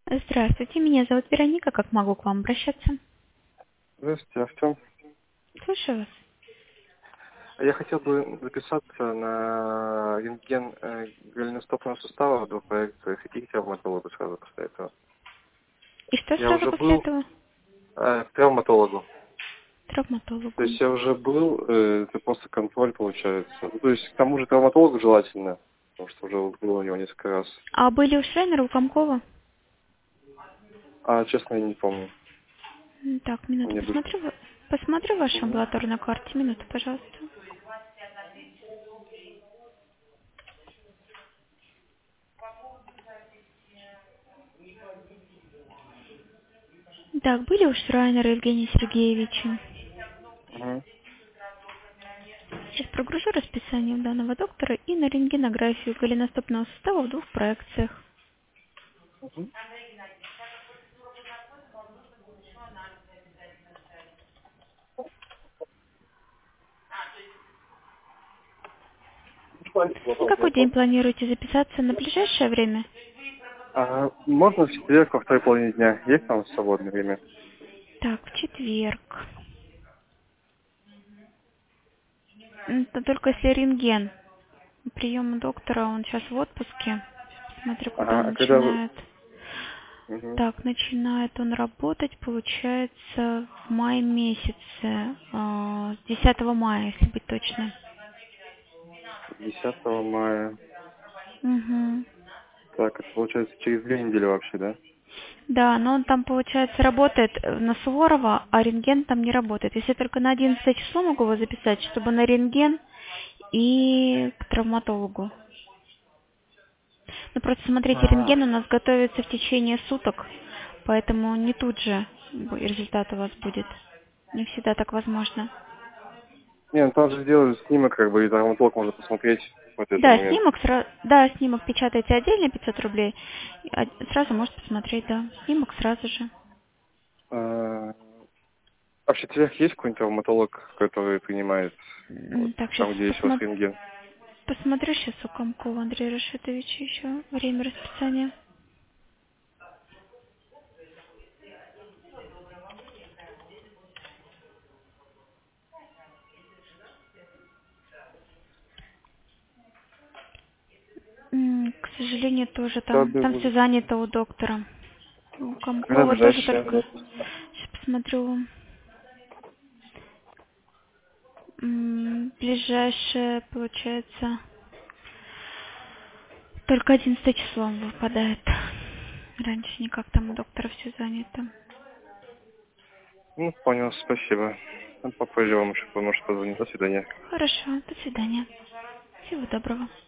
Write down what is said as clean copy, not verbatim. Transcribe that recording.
Здравствуйте, меня зовут Вероника. Как могу к вам обращаться? Здравствуйте, Артем. Слушаю вас. Я хотел бы записаться на рентген голеностопного сустава в двух проекциях и к травматологу сразу после этого. И что Я сразу уже после был этого? к травматологу. То Травматологу. есть я уже был, это просто контроль получается. Ну, то есть к тому же травматологу желательно, потому что уже был у него несколько раз. А были у Шрайнера, у Комкова? А честно, я не помню. Так, минуту, Мне бы... посмотрю вашу Мгм. амбулаторную карту. Минуту, пожалуйста. Так, были у Шрайнера Евгения Сергеевича? Мгм. Сейчас прогружу расписание данного доктора и на рентгенографию голеностопного сустава в двух проекциях. Мгм. На какой день планируете записаться? На ближайшее время? А можно в четверг во второй половине дня? Есть там свободное время? Так, в четверг. Это только если рентген. Прием у доктора, он сейчас в отпуске. Смотрю, когда Ага, он а когда вы... начинает. Мгм. Так, начинает он работать, получается, в мае месяце. С 10 мая, если быть точным. 10 мая. Угу. Так, это получается через 2 недели вообще, да? Да, но он там, получается, работает на Суворова, а рентген там не работает. Если только на 11 число могу его записать, чтобы на рентген и к травматологу. Ну, просто смотрите, А, рентген у нас готовится в течение суток, поэтому не тут же результат у вас будет. Не всегда так возможно. не, ну там же сделают снимок, как бы, и травматолог может посмотреть в этот Да, момент. снимок, да, снимок печатаете отдельно, 500 рублей, и сразу может посмотреть, да. Снимок сразу же. А в четверг есть какой-нибудь травматолог, который принимает, вот, Так, сейчас там, где есть у вас рентген? посмотрю сейчас у Комкова Андрея Рашитовича еще время расписания. К сожалению, тоже Когда, там все занято у доктора. У когда Комкова тоже ближайшее? только... Сейчас посмотрю. Ближайшее, получается, только 11 число выпадает. Раньше никак, там у доктора все занято. Ну, понял, спасибо. Ну, попозже вам еще, может, позвонить. До свидания. Хорошо, до свидания. Всего доброго.